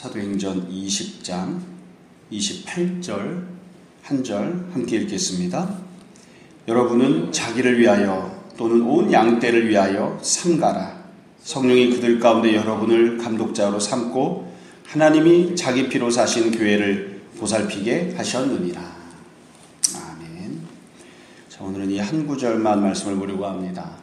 사도행전 20장 28절 한 절 함께 읽겠습니다. 여러분은 자기를 위하여 또는 온 양떼를 위하여 삼가라. 성령이 그들 가운데 여러분을 감독자로 삼고 하나님이 자기 피로 사신 교회를 보살피게 하셨느니라. 아멘. 자, 오늘은 이 한 구절만 말씀을 보려고 합니다.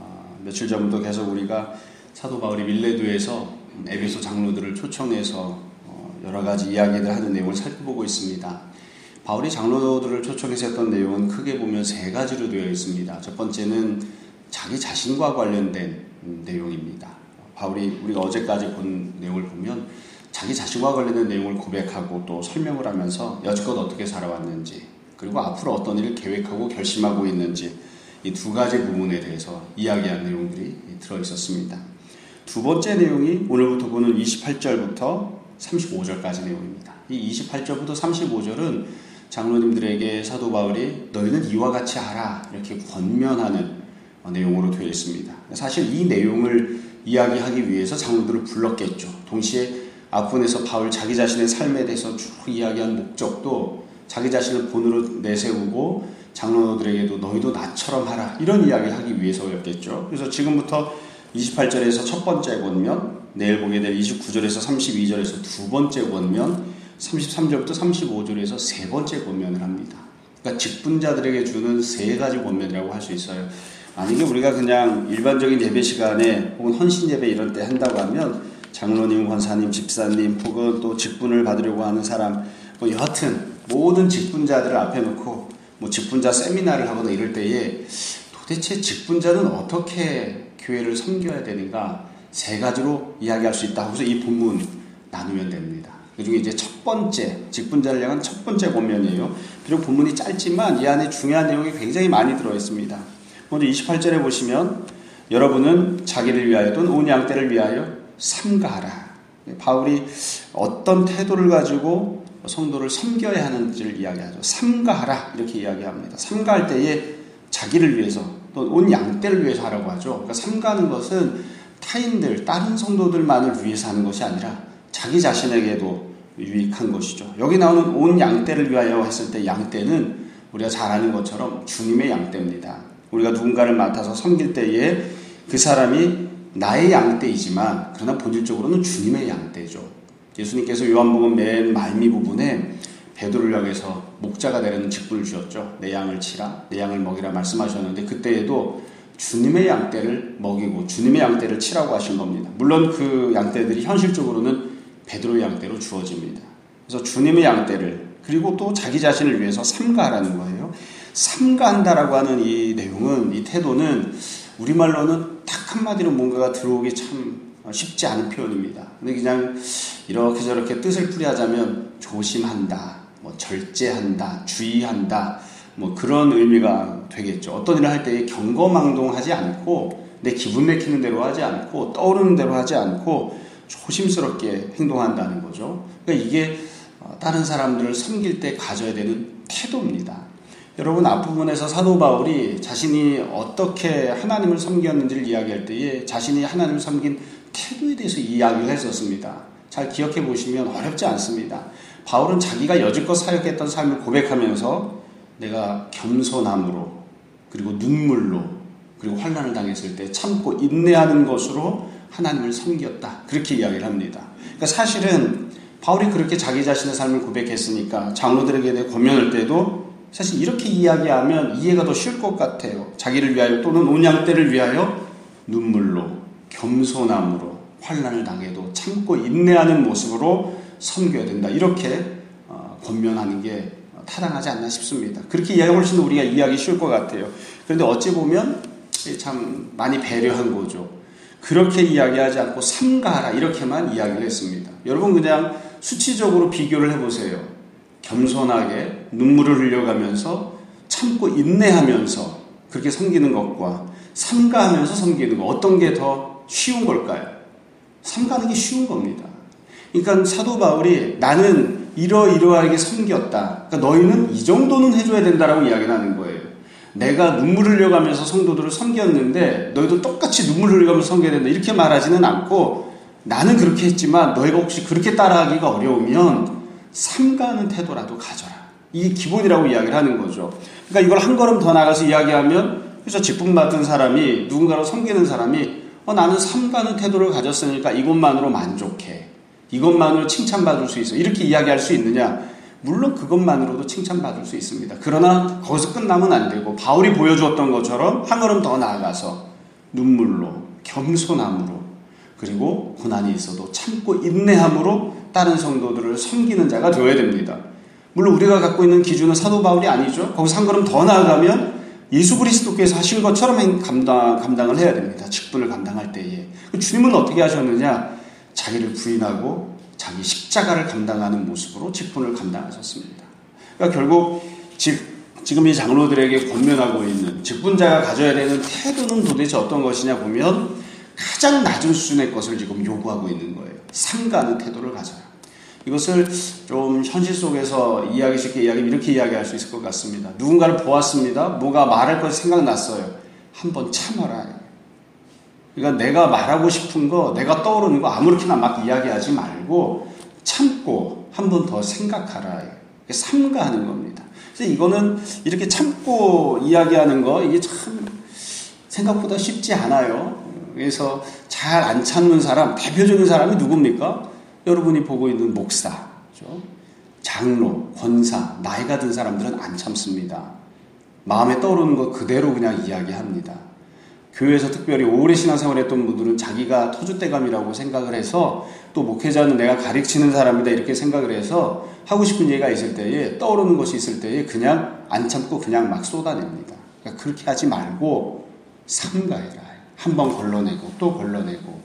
며칠 전부터 계속 우리가 사도 바울이 밀레도에서 에베소 장로들을 초청해서 여러 가지 이야기들 하는 내용을 살펴보고 있습니다. 바울이 장로들을 초청해서 했던 내용은 크게 보면 세 가지로 되어 있습니다. 첫 번째는 자기 자신과 관련된 내용입니다. 바울이 우리가 어제까지 본 내용을 보면 자기 자신과 관련된 내용을 고백하고 또 설명을 하면서 여지껏 어떻게 살아왔는지, 그리고 앞으로 어떤 일을 계획하고 결심하고 있는지, 이 두 가지 부분에 대해서 이야기한 내용들이 들어있었습니다. 두 번째 내용이 오늘부터 보는 28절부터 35절까지 내용입니다. 이 28절부터 35절은 장로님들에게 사도 바울이 너희는 이와 같이 하라 이렇게 권면하는 내용으로 되어 있습니다. 사실 이 내용을 이야기하기 위해서 장로들을 불렀겠죠. 동시에 앞부분에서 바울 자기 자신의 삶에 대해서 쭉 이야기한 목적도 자기 자신을 본으로 내세우고 장로들에게도 너희도 나처럼 하라 이런 이야기를 하기 위해서였겠죠. 그래서 지금부터 28절에서 첫 번째 권면, 내일 보게 될 29절에서 32절에서 두 번째 권면, 33절부터 35절에서 세 번째 권면을 합니다. 그러니까 직분자들에게 주는 세 가지 권면이라고 할 수 있어요. 만약에 우리가 그냥 일반적인 예배 시간에 혹은 헌신 예배 이런 때 한다고 하면 장로님, 권사님, 집사님 혹은 또 직분을 받으려고 하는 사람, 여하튼 모든 직분자들을 앞에 놓고 직분자 세미나를 하거나 이럴 때에 도대체 직분자는 어떻게 교회를 섬겨야 되는가 세 가지로 이야기할 수 있다. 그래서 이 본문 나누면 됩니다. 그 중에 이제 첫 번째, 직분자를 향한 첫 번째 권면이에요. 비록 본문이 짧지만 이 안에 중요한 내용이 굉장히 많이 들어있습니다. 먼저 28절에 보시면 여러분은 자기를 위하여 또는 온 양떼를 위하여 삼가하라. 바울이 어떤 태도를 가지고 성도를 섬겨야 하는지를 이야기하죠. 삼가하라 이렇게 이야기합니다. 삼가할 때에 자기를 위해서 또 온 양떼를 위해서 하라고 하죠. 그러니까 삼가하는 것은 타인들, 다른 성도들만을 위해서 하는 것이 아니라 자기 자신에게도 유익한 것이죠. 여기 나오는 온 양떼를 위하여 했을 때 양떼는 우리가 잘 아는 것처럼 주님의 양떼입니다. 우리가 누군가를 맡아서 섬길 때에 그 사람이 나의 양떼이지만 그러나 본질적으로는 주님의 양떼죠. 예수님께서 요한복음 맨 말미 부분에 베드로를 향해서 목자가 되려는 직분을 주셨죠. 내 양을 치라, 내 양을 먹이라 말씀하셨는데 그때에도 주님의 양떼를 먹이고 주님의 양떼를 치라고 하신 겁니다. 물론 그 양떼들이 현실적으로는 베드로의 양떼로 주어집니다. 그래서 주님의 양떼를 그리고 또 자기 자신을 위해서 삼가하라는 거예요. 삼가한다라고 하는 이 내용은, 이 태도는 우리말로는 딱 한마디로 뭔가가 들어오기 참 쉽지 않은 표현입니다. 근데 그냥 이렇게 저렇게 뜻을 풀이하자면 조심한다, 절제한다, 주의한다, 그런 의미가 되겠죠. 어떤 일을 할 때 경거망동하지 않고 내 기분 내키는 대로 하지 않고 떠오르는 대로 하지 않고 조심스럽게 행동한다는 거죠. 그러니까 이게 다른 사람들을 섬길 때 가져야 되는 태도입니다. 여러분, 앞부분에서 사도 바울이 자신이 어떻게 하나님을 섬겼는지를 이야기할 때에 자신이 하나님을 섬긴 태도에 대해서 이야기를 했었습니다. 잘 기억해 보시면 어렵지 않습니다. 바울은 자기가 여지껏 사역했던 삶을 고백하면서 내가 겸손함으로 그리고 눈물로 그리고 환난을 당했을 때 참고 인내하는 것으로 하나님을 섬겼다. 그렇게 이야기를 합니다. 그러니까 사실은 바울이 그렇게 자기 자신의 삶을 고백했으니까 장로들에게 대해 권면할 때도 사실 이렇게 이야기하면 이해가 더 쉬울 것 같아요. 자기를 위하여 또는 온 양떼를 위하여 눈물로 겸손함으로 환난을 당해도 참고 인내하는 모습으로 섬겨야 된다. 이렇게 권면하는 게 타당하지 않나 싶습니다. 그렇게 이야기하면 훨씬 더 우리가 이해하기 쉬울 것 같아요. 그런데 어찌 보면 참 많이 배려한 거죠. 그렇게 이야기하지 않고 삼가하라 이렇게만 이야기를 했습니다. 여러분 그냥 수치적으로 비교를 해보세요. 겸손하게 눈물을 흘려가면서 참고 인내하면서 그렇게 섬기는 것과 삼가하면서 섬기는 것, 어떤 게 더 쉬운 걸까요? 삼가는 게 쉬운 겁니다. 그러니까 사도 바울이 나는 이러이러하게 섬겼다. 그러니까 너희는 이 정도는 해줘야 된다라고 이야기를 하는 거예요. 내가 눈물 흘려가면서 성도들을 섬겼는데 너희도 똑같이 눈물 흘려가면서 섬겨야 된다. 이렇게 말하지는 않고 나는 그렇게 했지만 너희가 혹시 그렇게 따라하기가 어려우면 삼가하는 태도라도 가져라. 이게 기본이라고 이야기를 하는 거죠. 그러니까 이걸 한 걸음 더 나가서 이야기하면, 그래서 직분 받은 사람이, 누군가를 섬기는 사람이 나는 삼가하는 태도를 가졌으니까 이것만으로 만족해. 이것만으로 칭찬받을 수 있어. 이렇게 이야기할 수 있느냐? 물론 그것만으로도 칭찬받을 수 있습니다. 그러나 거기서 끝나면 안 되고, 바울이 보여주었던 것처럼 한 걸음 더 나아가서 눈물로, 겸손함으로, 그리고 고난이 있어도 참고 인내함으로 다른 성도들을 섬기는 자가 되어야 됩니다. 물론 우리가 갖고 있는 기준은 사도 바울이 아니죠. 거기서 한 걸음 더 나아가면 예수 그리스도께서 하신 것처럼 감당을 해야 됩니다. 직분을 감당할 때에. 주님은 어떻게 하셨느냐? 자기를 부인하고 자기 십자가를 감당하는 모습으로 직분을 감당하셨습니다. 그러니까 결국 지금 이 장로들에게 권면하고 있는 직분자가 가져야 되는 태도는 도대체 어떤 것이냐 보면 가장 낮은 수준의 것을 지금 요구하고 있는 거예요. 삼가하는 태도를 가져라. 이것을 좀 현실 속에서 쉽게 이야기하면 이렇게 이야기할 수 있을 것 같습니다. 누군가를 보았습니다. 뭐가 말할 것이 생각났어요. 한번 참아라. 그러니까 내가 말하고 싶은 거, 내가 떠오르는 거 아무렇게나 막 이야기하지 말고 참고 한 번 더 생각하라. 삼가하는 겁니다. 그래서 이거는 이렇게 참고 이야기하는 거, 이게 참 생각보다 쉽지 않아요. 그래서 잘 안 참는 사람, 대표적인 사람이 누굽니까? 여러분이 보고 있는 목사, 장로, 권사, 나이가 든 사람들은 안 참습니다. 마음에 떠오르는 거 그대로 그냥 이야기합니다. 교회에서 특별히 오래 신앙생활 했던 분들은 자기가 터줏대감이라고 생각을 해서, 또 목회자는 내가 가르치는 사람이다 이렇게 생각을 해서 하고 싶은 얘기가 있을 때에, 떠오르는 것이 있을 때에 그냥 안 참고 그냥 막 쏟아냅니다. 그러니까 그렇게 하지 말고 삼가해라. 한번 걸러내고 또 걸러내고,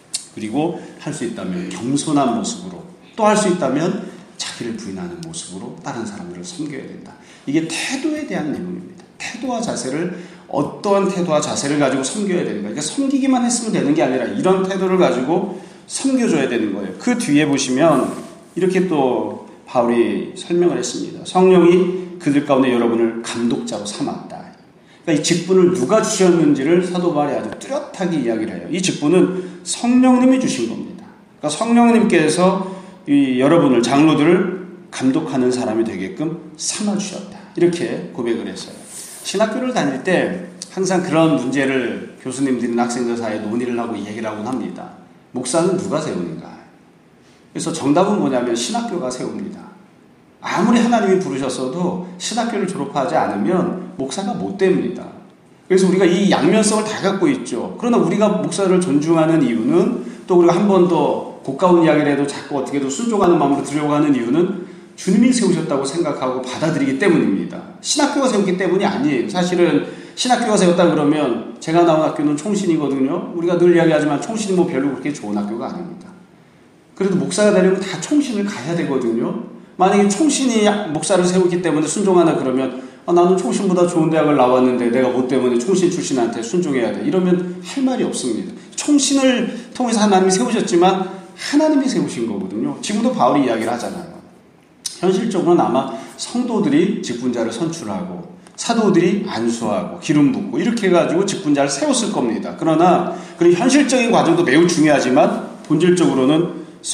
그리고 할 수 있다면 겸손한 모습으로, 또 할 수 있다면 자기를 부인하는 모습으로 다른 사람들을 섬겨야 된다. 이게 태도에 대한 내용입니다. 태도와 자세를, 어떠한 태도와 자세를 가지고 섬겨야 되는 거예요. 그러니까 섬기기만 했으면 되는 게 아니라 이런 태도를 가지고 섬겨줘야 되는 거예요. 그 뒤에 보시면 이렇게 또 바울이 설명을 했습니다. 성령이 그들 가운데 여러분을 감독자로 삼았다. 그러니까 이 직분을 누가 주셨는지를 사도 바울이 아주 뚜렷하게 이야기를 해요. 이 직분은 성령님이 주신 겁니다. 그러니까 성령님께서 이 여러분을, 장로들을 감독하는 사람이 되게끔 삼아주셨다. 이렇게 고백을 했어요. 신학교를 다닐 때 항상 그런 문제를 교수님들이나 학생들 사이에 논의를 하고 얘기를 하곤 합니다. 목사는 누가 세우는가? 그래서 정답은 뭐냐면 신학교가 세웁니다. 아무리 하나님이 부르셨어도 신학교를 졸업하지 않으면 목사가 못 됩니다. 그래서 우리가 이 양면성을 다 갖고 있죠. 그러나 우리가 목사를 존중하는 이유는, 또 우리가 한 번 더 고가운 이야기를 해도 자꾸 어떻게든 순종하는 마음으로 들으려고 하는 이유는 주님이 세우셨다고 생각하고 받아들이기 때문입니다. 신학교가 세웠기 때문이 아니에요. 사실은 신학교가 세웠다 그러면, 제가 나온 학교는 총신이거든요. 우리가 늘 이야기하지만 총신이 뭐 별로 그렇게 좋은 학교가 아닙니다. 그래도 목사가 되려면 다 총신을 가야 되거든요. 만약에 총신이 목사를 세우기 때문에 순종하나 그러면, 나는 총신보다 좋은 대학을 나왔는데 내가 뭐 때문에 총신 출신한테 순종해야 돼, 이러면 할 말이 없습니다. 총신을 통해서 하나님이 세우셨지만 하나님이 세우신 거거든요. 지금도 바울이 이야기를 하잖아요. 현실적으로는 아마 성도들이 직분자를 선출하고 사도들이 안수하고 기름 붓고 이렇게 해가지고 직분자를 세웠을 겁니다. 그러나 그런 현실적인 과정도 매우 중요하지만 본질적으로는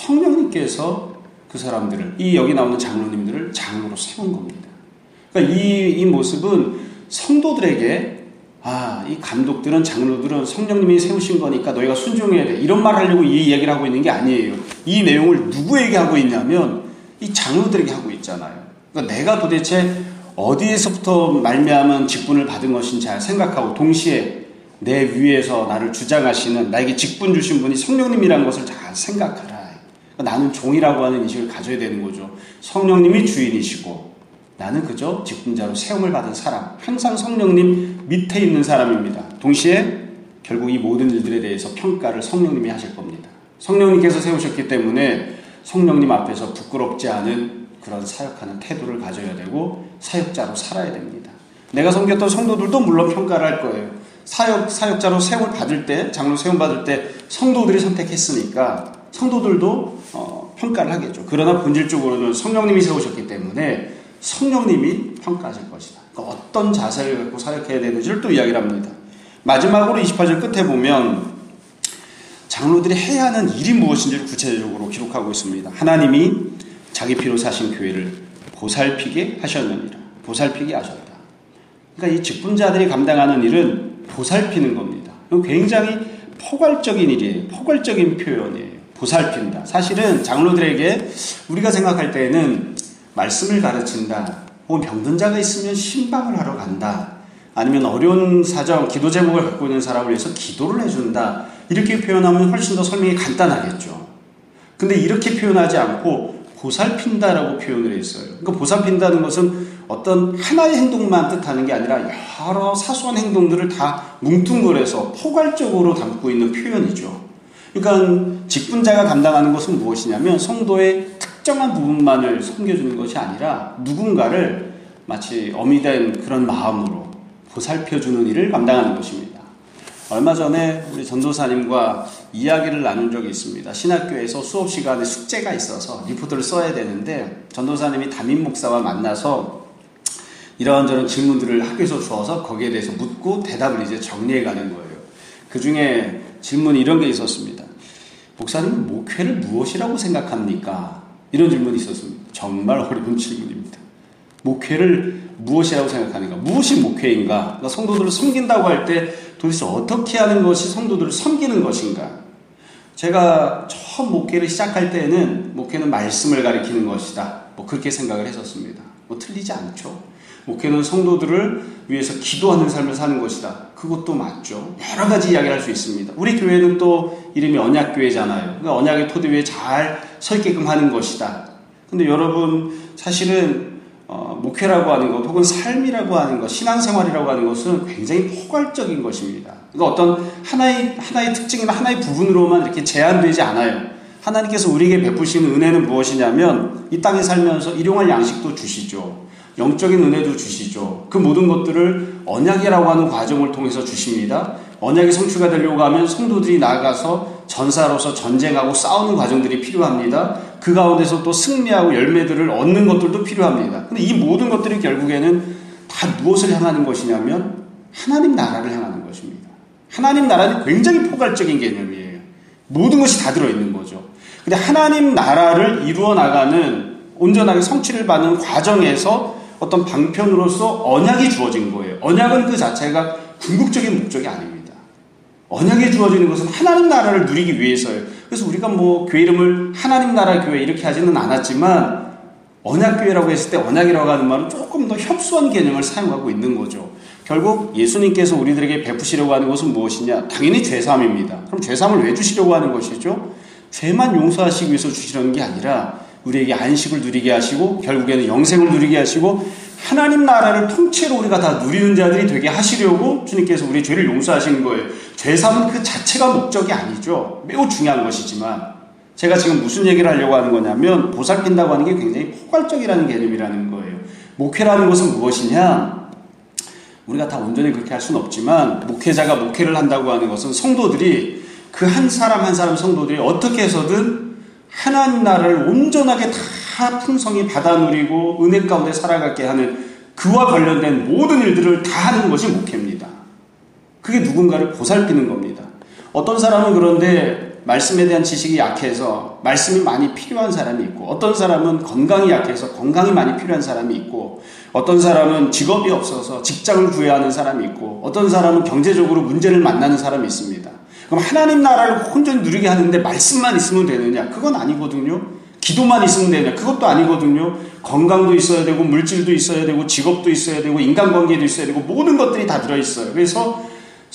성령님께서 그 사람들을, 이 여기 나오는 장로님들을 장로로 세운 겁니다. 그러니까 이 모습은 성도들에게, 이 감독들은, 장로들은 성령님이 세우신 거니까 너희가 순종해야 돼, 이런 말 하려고 이 얘기를 하고 있는 게 아니에요. 이 내용을 누구에게 하고 있냐면 이 장로들에게 하고 있잖아요. 그러니까 내가 도대체 어디에서부터 말미암은 직분을 받은 것인지 잘 생각하고, 동시에 내 위에서 나를 주장하시는, 나에게 직분 주신 분이 성령님이라는 것을 잘 생각하라. 그러니까 나는 종이라고 하는 인식을 가져야 되는 거죠. 성령님이 주인이시고 나는 그저 직분자로 세움을 받은 사람, 항상 성령님 밑에 있는 사람입니다. 동시에 결국 이 모든 일들에 대해서 평가를 성령님이 하실 겁니다. 성령님께서 세우셨기 때문에 성령님 앞에서 부끄럽지 않은 그런 사역하는 태도를 가져야 되고 사역자로 살아야 됩니다. 내가 섬겼던 성도들도 물론 평가를 할 거예요. 사역자로 세움을 받을 때, 장로 세움 받을 때 성도들이 선택했으니까 성도들도 평가를 하겠죠. 그러나 본질적으로는 성령님이 세우셨기 때문에 성령님이 평가하실 것이다. 그러니까 어떤 자세를 갖고 사역해야 되는지를 또 이야기를 합니다. 마지막으로 28절 끝에 보면, 장로들이 해야 하는 일이 무엇인지를 구체적으로 기록하고 있습니다. 하나님이 자기 피로 사신 교회를 보살피게 하셨느니라. 보살피게 하셨다. 그러니까 이 직분자들이 감당하는 일은 보살피는 겁니다. 굉장히 포괄적인 일이에요. 포괄적인 표현이에요. 보살핀다. 사실은 장로들에게 우리가 생각할 때에는 말씀을 가르친다, 혹은 병든 자가 있으면 신방을 하러 간다, 아니면 어려운 사정, 기도 제목을 갖고 있는 사람을 위해서 기도를 해준다, 이렇게 표현하면 훨씬 더 설명이 간단하겠죠. 근데 이렇게 표현하지 않고 보살핀다라고 표현을 했어요. 그러니까 보살핀다는 것은 어떤 하나의 행동만 뜻하는 게 아니라 여러 사소한 행동들을 다 뭉뚱그려서 포괄적으로 담고 있는 표현이죠. 그러니까 직분자가 감당하는 것은 무엇이냐면 성도의 특정한 부분만을 섬겨주는 것이 아니라 누군가를 마치 어미된 그런 마음으로 보살펴주는 일을 감당하는 것입니다. 얼마 전에 우리 전도사님과 이야기를 나눈 적이 있습니다. 신학교에서 수업 시간에 숙제가 있어서 리포트를 써야 되는데 전도사님이 담임 목사와 만나서 이런저런 질문들을 학교에서 주어서 거기에 대해서 묻고 대답을 이제 정리해 가는 거예요. 그 중에 질문이 이런 게 있었습니다. 목사님은 목회를 무엇이라고 생각합니까? 이런 질문이 있었습니다. 정말 어려운 질문입니다. 목회를 무엇이라고 생각하는가? 무엇이 목회인가? 그러니까 성도들을 섬긴다고 할 때 도대체 어떻게 하는 것이 성도들을 섬기는 것인가? 제가 처음 목회를 시작할 때는 목회는 말씀을 가리키는 것이다, 그렇게 생각을 했었습니다. 틀리지 않죠. 목회는 성도들을 위해서 기도하는 삶을 사는 것이다. 그것도 맞죠. 여러 가지 이야기를 할 수 있습니다. 우리 교회는 또 이름이 언약교회잖아요. 그러니까 언약의 토대 위에 잘 서 있게끔 하는 것이다. 근데 여러분, 사실은 목회라고 하는 것, 혹은 삶이라고 하는 것, 신앙생활이라고 하는 것은 굉장히 포괄적인 것입니다. 그러니까 어떤 하나의 특징이나 하나의 부분으로만 이렇게 제한되지 않아요. 하나님께서 우리에게 베푸시는 은혜는 무엇이냐면 이 땅에 살면서 일용할 양식도 주시죠. 영적인 은혜도 주시죠. 그 모든 것들을 언약이라고 하는 과정을 통해서 주십니다. 언약이 성취가 되려고 하면 성도들이 나아가서 전사로서 전쟁하고 싸우는 과정들이 필요합니다. 그 가운데서 또 승리하고 열매들을 얻는 것들도 필요합니다. 근데 이 모든 것들이 결국에는 다 무엇을 향하는 것이냐면 하나님 나라를 향하는 것입니다. 하나님 나라는 굉장히 포괄적인 개념이에요. 모든 것이 다 들어있는 거죠. 근데 하나님 나라를 이루어 나가는, 온전하게 성취를 받는 과정에서 어떤 방편으로서 언약이 주어진 거예요. 언약은 그 자체가 궁극적인 목적이 아닙니다. 언약이 주어지는 것은 하나님 나라를 누리기 위해서예요. 그래서 우리가 교회 이름을 하나님 나라 교회 이렇게 하지는 않았지만 언약교회라고 했을 때 언약이라고 하는 말은 조금 더 협소한 개념을 사용하고 있는 거죠. 결국 예수님께서 우리들에게 베푸시려고 하는 것은 무엇이냐? 당연히 죄사함입니다. 그럼 죄사함을 왜 주시려고 하는 것이죠? 죄만 용서하시기 위해서 주시려는 게 아니라 우리에게 안식을 누리게 하시고 결국에는 영생을 누리게 하시고 하나님 나라를 통째로 우리가 다 누리는 자들이 되게 하시려고 주님께서 우리 죄를 용서하신 거예요. 죄사함은 그 자체가 목적이 아니죠. 매우 중요한 것이지만 제가 지금 무슨 얘기를 하려고 하는 거냐면 보살핀다고 하는 게 굉장히 포괄적이라는 개념이라는 거예요. 목회라는 것은 무엇이냐? 우리가 다 온전히 그렇게 할 수는 없지만 목회자가 목회를 한다고 하는 것은 성도들이 그 한 사람 한 사람 성도들이 어떻게 해서든 하나님 나라를 온전하게 다 풍성히 받아 누리고 은혜 가운데 살아가게 하는 그와 관련된 모든 일들을 다 하는 것이 목회입니다. 그게 누군가를 보살피는 겁니다. 어떤 사람은 그런데 말씀에 대한 지식이 약해서 말씀이 많이 필요한 사람이 있고, 어떤 사람은 건강이 약해서 건강이 많이 필요한 사람이 있고, 어떤 사람은 직업이 없어서 직장을 구해야 하는 사람이 있고, 어떤 사람은 경제적으로 문제를 만나는 사람이 있습니다. 그럼 하나님 나라를 온전히 누리게 하는데 말씀만 있으면 되느냐? 그건 아니거든요. 기도만 있으면 되느냐? 그것도 아니거든요. 건강도 있어야 되고, 물질도 있어야 되고, 직업도 있어야 되고, 인간관계도 있어야 되고, 모든 것들이 다 들어있어요. 그래서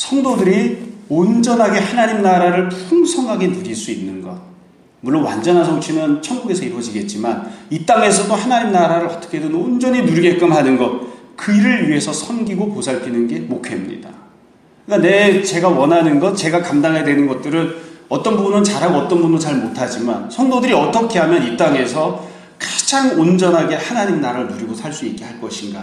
성도들이 온전하게 하나님 나라를 풍성하게 누릴 수 있는 것. 물론 완전한 성취는 천국에서 이루어지겠지만 이 땅에서도 하나님 나라를 어떻게든 온전히 누리게끔 하는 것. 그 일을 위해서 섬기고 보살피는 게 목회입니다. 그러니까 제가 원하는 것, 제가 감당해야 되는 것들은 어떤 부분은 잘하고 어떤 부분은 잘 못하지만 성도들이 어떻게 하면 이 땅에서 가장 온전하게 하나님 나라를 누리고 살 수 있게 할 것인가.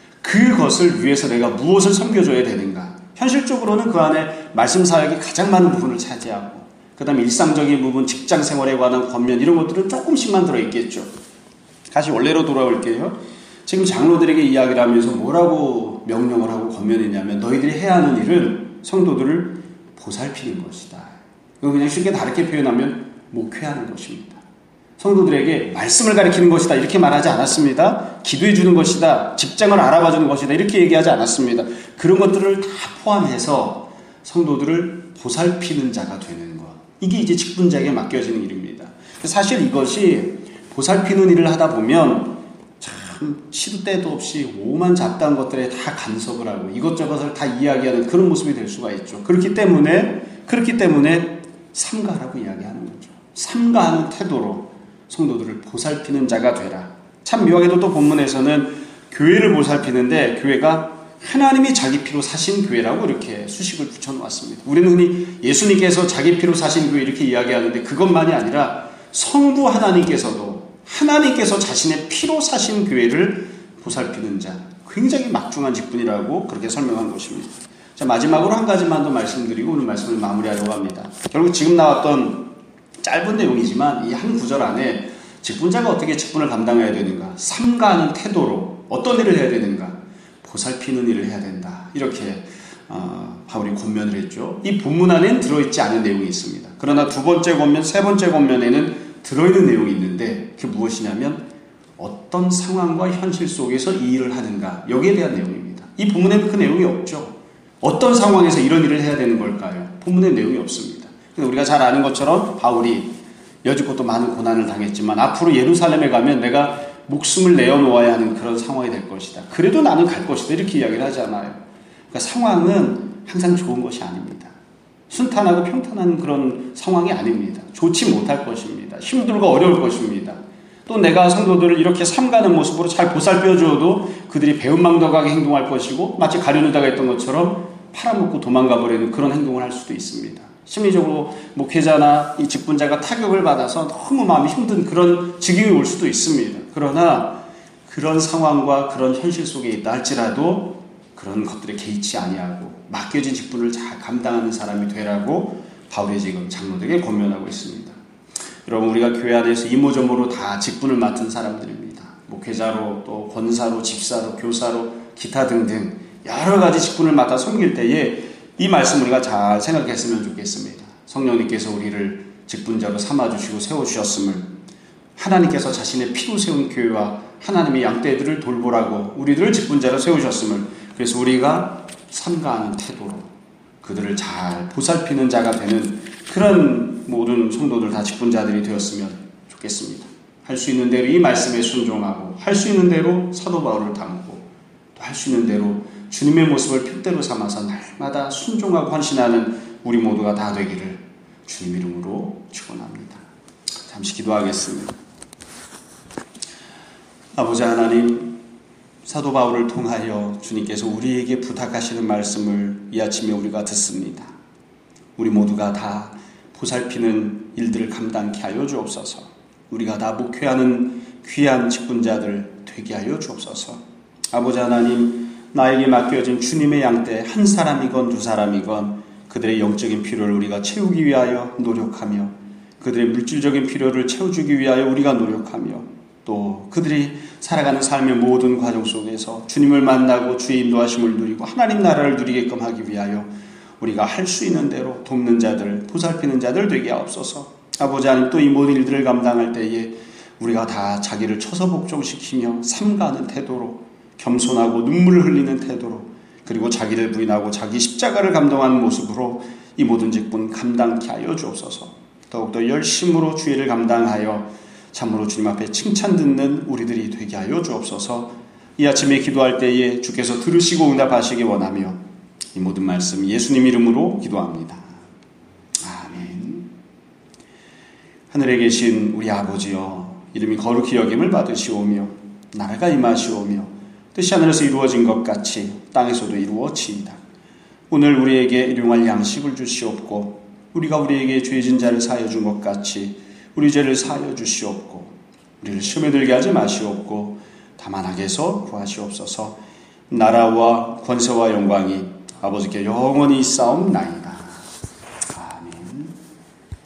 그것을 위해서 내가 무엇을 섬겨줘야 되는가. 현실적으로는 그 안에 말씀 사역이 가장 많은 부분을 차지하고, 그 다음에 일상적인 부분, 직장 생활에 관한 권면 이런 것들은 조금씩만 들어있겠죠. 다시 원래로 돌아올게요. 지금 장로들에게 이야기를 하면서 뭐라고 명령을 하고 권면했냐면 너희들이 해야 하는 일은 성도들을 보살피는 것이다. 이거 그냥 쉽게 다르게 표현하면 목회하는 것입니다. 성도들에게 말씀을 가르치는 것이다 이렇게 말하지 않았습니다. 기도해 주는 것이다, 직장을 알아봐 주는 것이다 이렇게 얘기하지 않았습니다. 그런 것들을 다 포함해서 성도들을 보살피는 자가 되는 것, 이게 이제 직분자에게 맡겨지는 일입니다. 사실 이것이 보살피는 일을 하다 보면 참 시도 때도 없이 오만 잡다한 것들에 다 간섭을 하고 이것저것을 다 이야기하는 그런 모습이 될 수가 있죠. 그렇기 때문에 삼가라고 이야기하는 거죠. 삼가하는 태도로 성도들을 보살피는 자가 되라. 참 묘하게도 또 본문에서는 교회를 보살피는데 교회가 하나님이 자기 피로 사신 교회라고 이렇게 수식을 붙여놓았습니다. 우리는 흔히 예수님께서 자기 피로 사신 교회 이렇게 이야기하는데 그것만이 아니라 성부 하나님께서 자신의 피로 사신 교회를 보살피는 자, 굉장히 막중한 직분이라고 그렇게 설명한 것입니다. 자, 마지막으로 한 가지만 더 말씀드리고 오늘 말씀을 마무리하려고 합니다. 결국 지금 나왔던 짧은 내용이지만 이 한 구절 안에 직분자가 어떻게 직분을 감당해야 되는가, 삼가하는 태도로 어떤 일을 해야 되는가, 보살피는 일을 해야 된다, 이렇게 바울이 권면을 했죠. 이 본문 안에는 들어있지 않은 내용이 있습니다. 그러나 두 번째 권면, 세 번째 권면에는 들어있는 내용이 있는데 그게 무엇이냐면 어떤 상황과 현실 속에서 이 일을 하는가, 여기에 대한 내용입니다. 이 본문에는 그 내용이 없죠. 어떤 상황에서 이런 일을 해야 되는 걸까요? 본문에 내용이 없습니다. 우리가 잘 아는 것처럼 바울이 여지껏 또 많은 고난을 당했지만 앞으로 예루살렘에 가면 내가 목숨을 내어놓아야 하는 그런 상황이 될 것이다. 그래도 나는 갈 것이다. 이렇게 이야기를 하잖아요. 그러니까 상황은 항상 좋은 것이 아닙니다. 순탄하고 평탄한 그런 상황이 아닙니다. 좋지 못할 것입니다. 힘들고 어려울 것입니다. 또 내가 성도들을 이렇게 삼가는 모습으로 잘 보살펴줘도 그들이 배은망덕하게 행동할 것이고 마치 가룟유다가 했던 것처럼 팔아먹고 도망가 버리는 그런 행동을 할 수도 있습니다. 심리적으로 목회자나 이 직분자가 타격을 받아서 너무 마음이 힘든 그런 지경이 올 수도 있습니다. 그러나 그런 상황과 그런 현실 속에 있다 할지라도 그런 것들에 개의치 아니하고 맡겨진 직분을 잘 감당하는 사람이 되라고 바울이 지금 장로들에게 권면하고 있습니다. 여러분, 우리가 교회 안에서 이모저모로 다 직분을 맡은 사람들입니다. 목회자로, 또 권사로, 집사로, 교사로, 기타 등등 여러 가지 직분을 맡아 섬길 때에 이 말씀 우리가 잘 생각했으면 좋겠습니다. 성령님께서 우리를 직분자로 삼아주시고 세워주셨음을, 하나님께서 자신의 피로 세운 교회와 하나님의 양떼들을 돌보라고 우리들을 직분자로 세우셨음을, 그래서 우리가 삼가하는 태도로 그들을 잘 보살피는 자가 되는 그런 모든 성도들 다 직분자들이 되었으면 좋겠습니다. 할 수 있는 대로 이 말씀에 순종하고 할 수 있는 대로 사도 바울을 닮고 또 할 수 있는 대로 주님의 모습을 표대로 삼아서 날마다 순종하고 헌신하는 우리 모두가 다 되기를 주님 이름으로 축원합니다. 잠시 기도하겠습니다. 아버지 하나님, 사도 바울을 통하여 주님께서 우리에게 부탁하시는 말씀을 이 아침에 우리가 듣습니다. 우리 모두가 다 보살피는 일들을 감당케 하여 주옵소서. 우리가 다 목회하는 귀한 직분자들 되게 하여 주옵소서. 아버지 하나님, 나에게 맡겨진 주님의 양떼 한 사람이건 두 사람이건 그들의 영적인 필요를 우리가 채우기 위하여 노력하며 그들의 물질적인 필요를 채워주기 위하여 우리가 노력하며 또 그들이 살아가는 삶의 모든 과정 속에서 주님을 만나고 주의 인도하심을 누리고 하나님 나라를 누리게끔 하기 위하여 우리가 할 수 있는 대로 돕는 자들, 보살피는 자들 되게 하옵소서. 아버지 하나님, 또 이 모든 일들을 감당할 때에 우리가 다 자기를 처서 복종시키며 삼가하는 태도로, 겸손하고 눈물을 흘리는 태도로, 그리고 자기를 부인하고 자기 십자가를 감당하는 모습으로 이 모든 직분 감당케 하여 주옵소서. 더욱더 열심으로 주의를 감당하여 참으로 주님 앞에 칭찬 듣는 우리들이 되게 하여 주옵소서. 이 아침에 기도할 때에 주께서 들으시고 응답하시기 원하며 이 모든 말씀 예수님 이름으로 기도합니다. 아멘. 하늘에 계신 우리 아버지여, 이름이 거룩히 여김을 받으시오며 나라가 임하시오며 뜻이 하늘에서 이루어진 것 같이 땅에서도 이루어지이다. 오늘 우리에게 일용할 양식을 주시옵고 우리가 우리에게 죄진 자를 사하여 준 것 같이 우리 죄를 사하여 주시옵고 우리를 시험에 들게 하지 마시옵고 다만 악에서 구하시옵소서. 나라와 권세와 영광이 아버지께 영원히 있사옵나이다.